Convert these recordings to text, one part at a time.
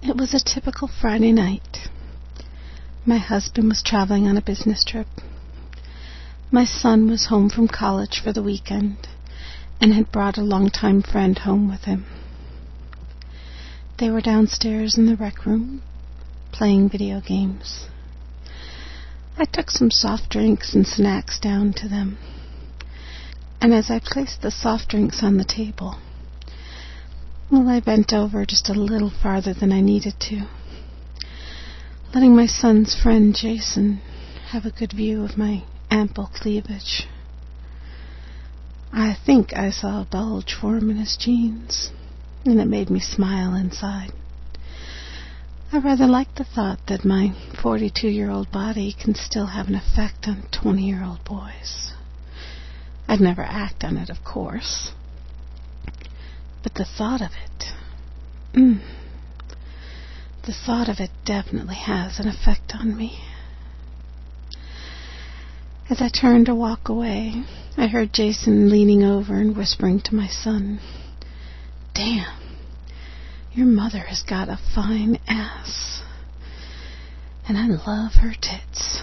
It was a typical Friday night. My husband was traveling on a business trip. My son was home from college for the weekend and had brought a longtime friend home with him. They were downstairs in the rec room, playing video games. I took some soft drinks and snacks down to them, and as I placed the soft drinks on the table, I bent over just a little farther than I needed to, letting my son's friend Jason have a good view of my ample cleavage. I think I saw a bulge form in his jeans, and it made me smile inside. I rather like the thought that my 42-year-old body can still have an effect on 20-year-old boys. I'd never act on it, of course, but the thought of it definitely has an effect on me. As I turned to walk away, I heard Jason leaning over and whispering to my son, "Damn, your mother has got a fine ass, and I love her tits."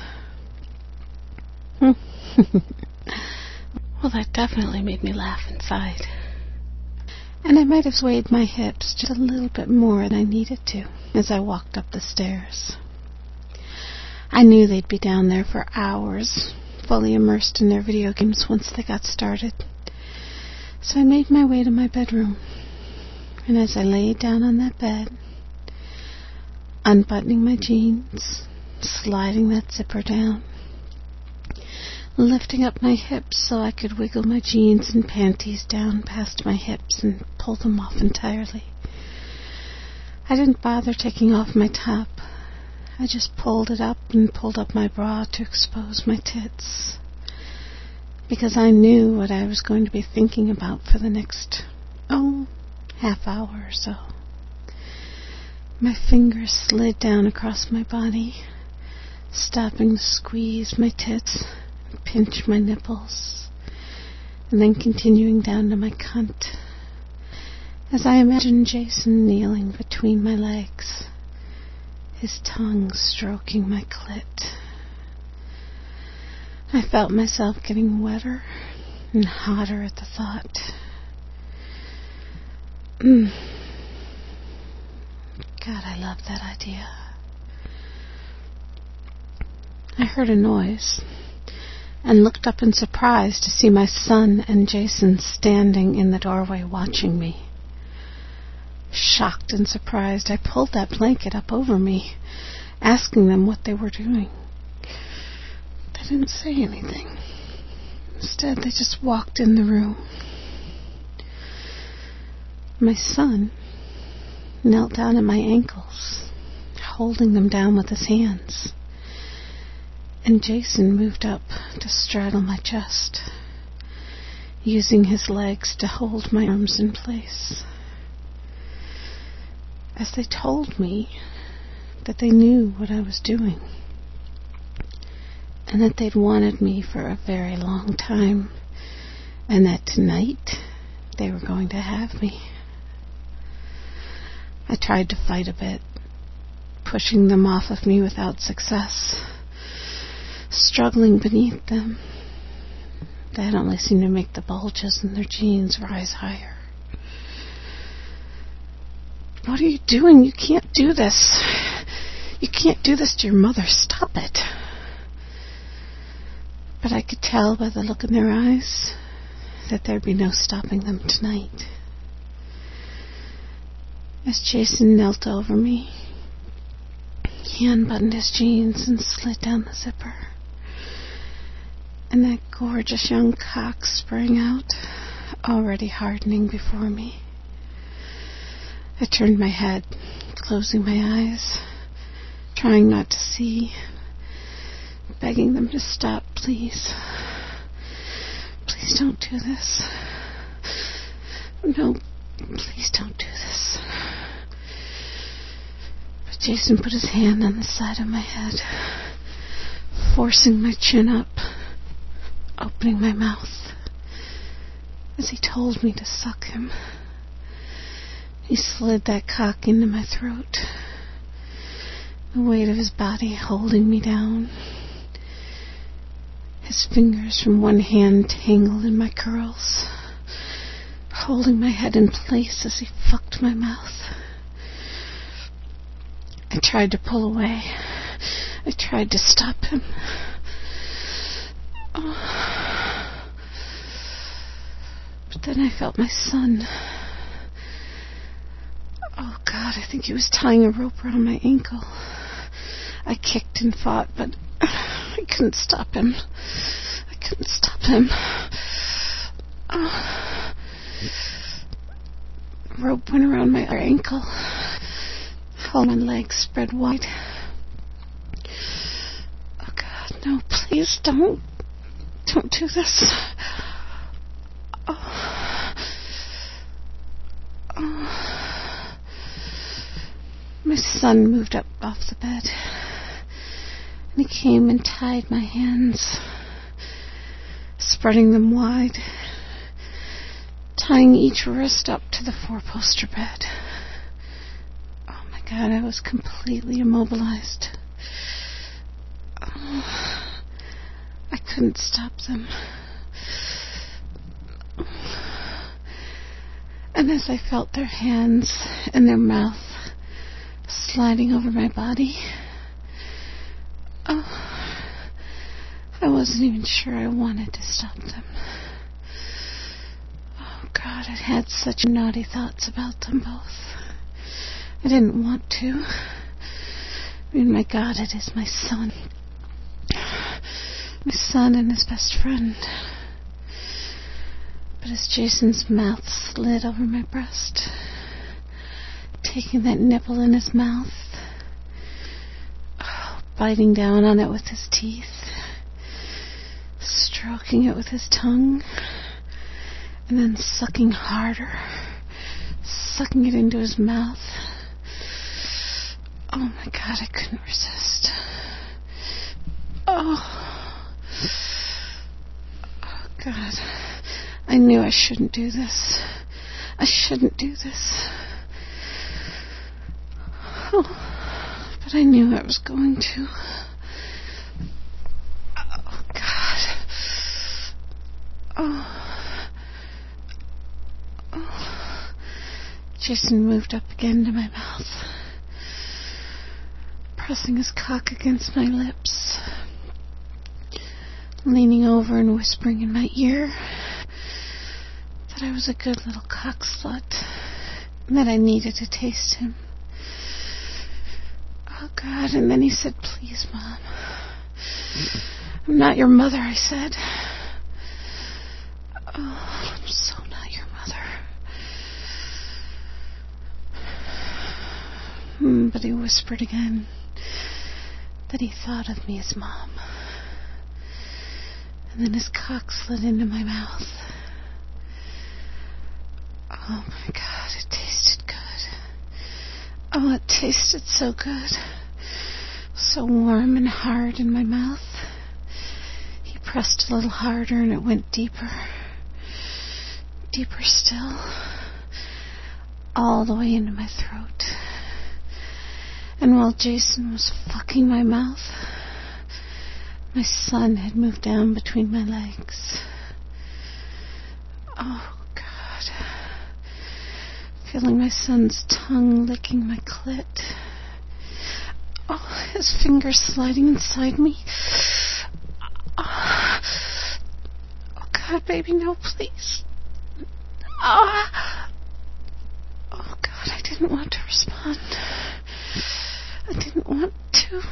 Well, that definitely made me laugh inside. And I might have swayed my hips just a little bit more than I needed to as I walked up the stairs. I knew they'd be down there for hours, fully immersed in their video games once they got started. So I made my way to my bedroom, and as I laid down on that bed, unbuttoning my jeans, sliding that zipper down, lifting up my hips so I could wiggle my jeans and panties down past my hips and pull them off entirely. I didn't bother taking off my top. I just pulled it up and pulled up my bra to expose my tits, because I knew what I was going to be thinking about for the next, half hour or so. My fingers slid down across my body, stopping to squeeze my tits, pinch my nipples, and then continuing down to my cunt, as I imagined Jason kneeling between my legs, his tongue stroking my clit. I felt myself getting wetter and hotter at the thought. God, I love that idea. I heard a noise and looked up in surprise to see my son and Jason standing in the doorway watching me. Shocked and surprised, I pulled that blanket up over me, asking them what they were doing. They didn't say anything. Instead, they just walked in the room. My son knelt down at my ankles, holding them down with his hands, and Jason moved up to straddle my chest, using his legs to hold my arms in place. As they told me that they knew what I was doing, and that they'd wanted me for a very long time, and that tonight they were going to have me. I tried to fight a bit, pushing them off of me without success, struggling beneath them. That only seemed to make the bulges in their jeans rise higher. "What are you doing? You can't do this. You can't do this to your mother. Stop it." But I could tell by the look in their eyes that there'd be no stopping them tonight. As Jason knelt over me, he unbuttoned his jeans and slid down the zipper, and that gorgeous young cock sprang out, already hardening before me. I turned my head, closing my eyes, trying not to see, begging them to stop, please. Please don't do this. No, please don't do this. But Jason put his hand on the side of my head, forcing my chin up, opening my mouth, as he told me to suck him. He slid that cock into my throat, the weight of his body holding me down. His fingers from one hand tangled in my curls, holding my head in place as he fucked my mouth. I tried to pull away. I tried to stop him. Oh. But then I felt my son. Oh, God, I think he was tying a rope around my ankle. I kicked and fought, but I couldn't stop him. I couldn't stop him. Oh. The rope went around my other ankle. All my legs spread wide. Oh, God, no, please don't. Don't do this. Oh. Oh. My son moved up off the bed, and he came and tied my hands, spreading them wide, tying each wrist up to the four-poster bed. Oh my God, I was completely immobilized. Oh, I couldn't stop them. And as I felt their hands and their mouth sliding over my body, oh, I wasn't even sure I wanted to stop them. Oh, God, I had such naughty thoughts about them both. I didn't want to. I mean, my God, it is my son. My son and his best friend. But as Jason's mouth slid over my breast, taking that nipple in his mouth, biting down on it with his teeth, stroking it with his tongue, and then sucking harder, sucking it into his mouth. Oh my God, I couldn't resist. Oh God, I knew I shouldn't do this. I shouldn't do this. Oh, but I knew I was going to. Oh, God. Oh. Oh. Jason moved up again to my mouth, pressing his cock against my lips, leaning over and whispering in my ear that I was a good little cock slut and that I needed to taste him. Oh, God, and then he said, "Please, Mom. I'm not your mother," I said. Oh, I'm so not your mother. But he whispered again that he thought of me as Mom. And then his cock slid into my mouth. Oh, my God, it tasted good. Oh, it tasted so good. So warm and hard in my mouth. He pressed a little harder and it went deeper. Deeper still. All the way into my throat. And while Jason was fucking my mouth, my son had moved down between my legs. Oh, God. Feeling my son's tongue licking my clit. Oh, his fingers sliding inside me. Oh, God, baby, no, please. Oh, God, I didn't want to respond. I didn't want to.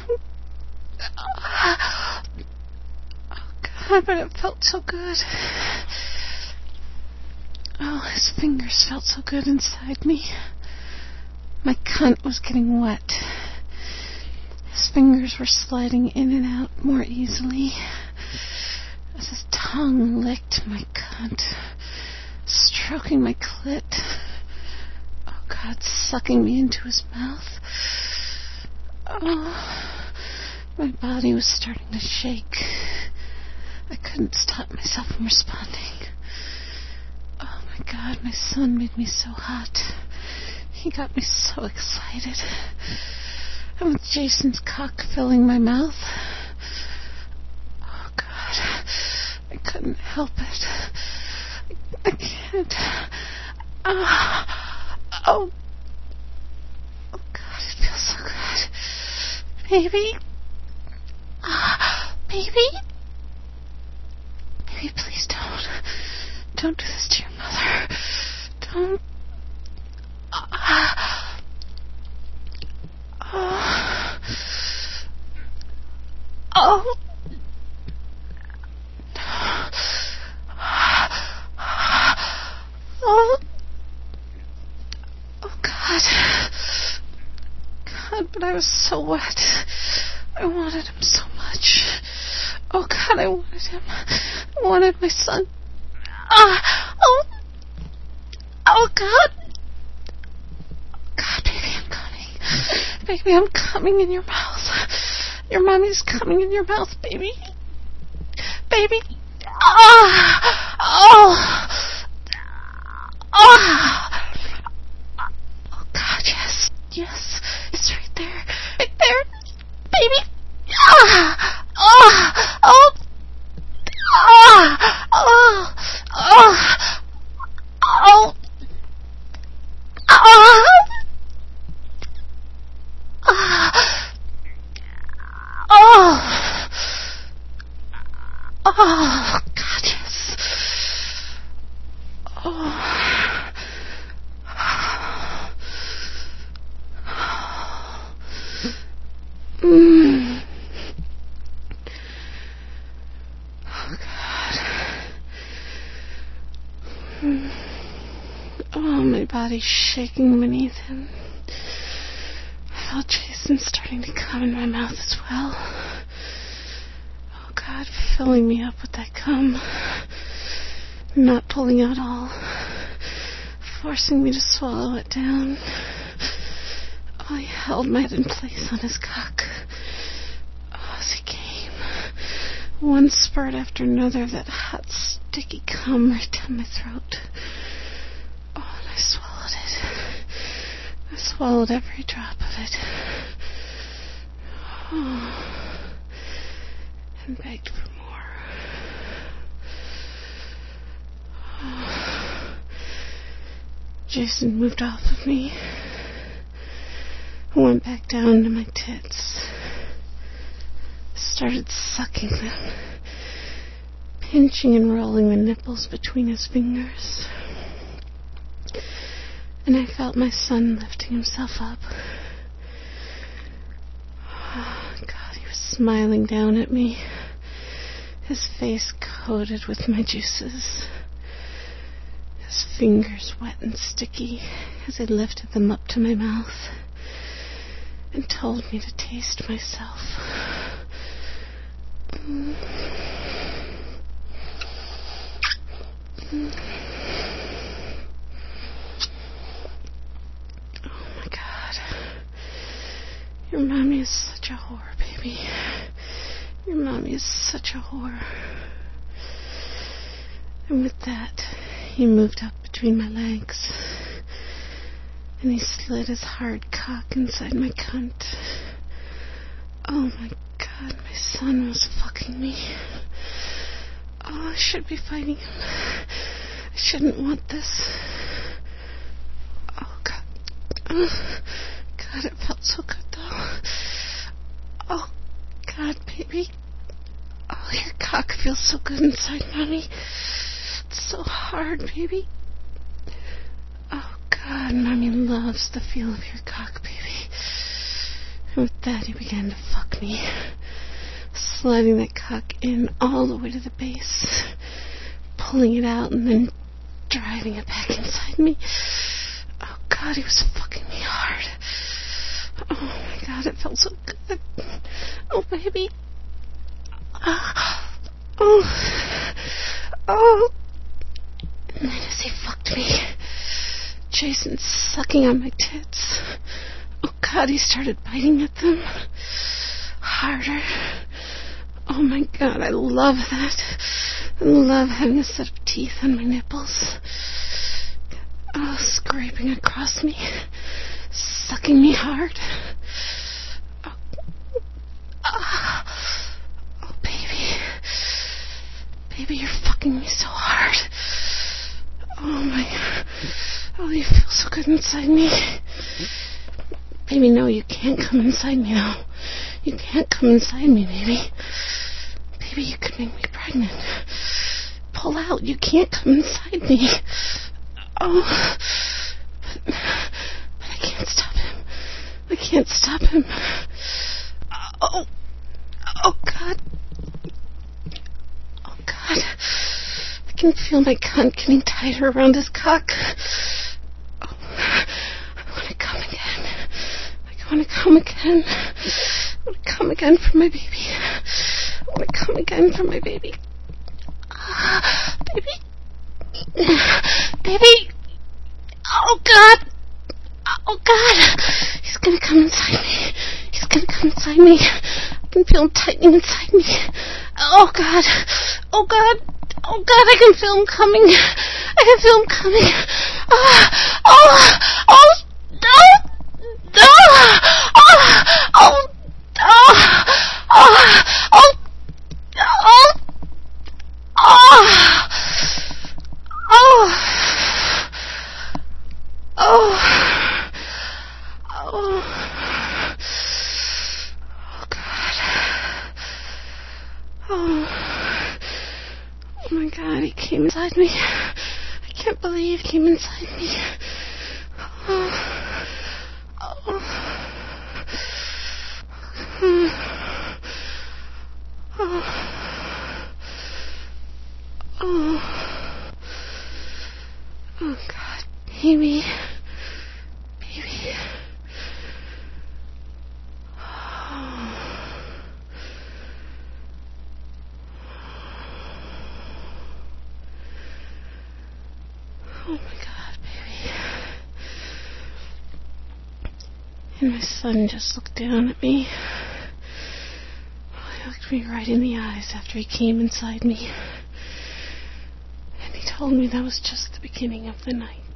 Oh, God, but it felt so good. Oh, his fingers felt so good inside me. My cunt was getting wet. His fingers were sliding in and out more easily as his tongue licked my cunt, stroking my clit. Oh, God, sucking me into his mouth. Oh, my body was starting to shake. I couldn't stop myself from responding. Oh, my God, my son made me so hot. He got me so excited. and with Jason's cock filling my mouth. Oh, God. I couldn't help it. I can't. Oh, God, it feels so good. Baby? Baby? Baby, please don't. Don't do this to your mother. Don't. Oh. Oh, God. God, but I was so wet. I wanted him so much. Oh, God, I wanted him. I wanted my son. Oh, God. God, baby, I'm coming. Baby, I'm coming in your mouth. Your mommy's coming in your mouth, baby. Baby. Oh, God, yes. Yes. It's right there. Right there. Baby. Oh, God, yes. Oh. Oh, God. Oh, my body's shaking beneath him. I felt Jason starting to come in my mouth as well. Oh, God, filling me up with that cum. Not pulling out all. Forcing me to swallow it down. Oh, he held my head in place on his cock. Oh, as he came. One spurt after another of that hot, sticky cum right down my throat. Oh, and I swallowed it. I swallowed every drop of it. Oh, and begged for more. Oh. Jason moved off of me. I went back down to my tits. Started sucking them. Pinching and rolling the nipples between his fingers. And I felt my son lifting himself up. Oh, God, he was smiling down at me. His face coated with my juices. His fingers wet and sticky as I lifted them up to my mouth and told me to taste myself. Oh, my God. Your mommy is such a whore, baby. Your mommy is such a whore. And with that, he moved up between my legs, and he slid his hard cock inside my cunt. Oh, my God, my son was fucking me. Oh, I should be fighting him. I shouldn't want this. Oh, God. Oh, God, it felt so good, though. Oh, God, baby. Oh, your cock feels so good inside, Mommy. It's so hard, baby. Oh, God, Mommy loves the feel of your cock, baby. And with that, he began to fuck me, sliding that cock in all the way to the base, pulling it out, and then driving it back inside me. Oh, God, he was fucking me hard. Oh, my God, it felt so good. Oh, baby. Oh. And then as he fucked me, Jason sucking on my tits. Oh, God, he started biting at them. Harder. Oh, my God, I love that. I love having a set of teeth on my nipples. Oh, scraping across me. Sucking me hard. inside me. Baby, no, you can't come inside me now. You can't come inside me, baby. Baby, you could make me pregnant. Pull out. You can't come inside me. Oh. But I can't stop him. I can't stop him. Oh. Oh, God. Oh, God. I can feel my cunt getting tighter around his cock. Oh. I want to come again. I want to come again. I want to come again for my baby. I want to come again for my baby. Baby. Baby. Oh, God. Oh, God. He's going to come inside me. He's going to come inside me. I can feel him tightening inside me. Oh, God. Oh, God. Oh, God, I can feel him coming. I can feel him coming. Oh, no. No. Oh, oh, oh, oh, oh, oh, oh, oh, oh, oh, oh, God. Oh my God, he came inside me. I can't believe he came inside me. Oh, oh, oh, oh, God, baby. Oh my God, baby. And my son just looked down at me. He looked me right in the eyes after he came inside me. And he told me that was just the beginning of the night.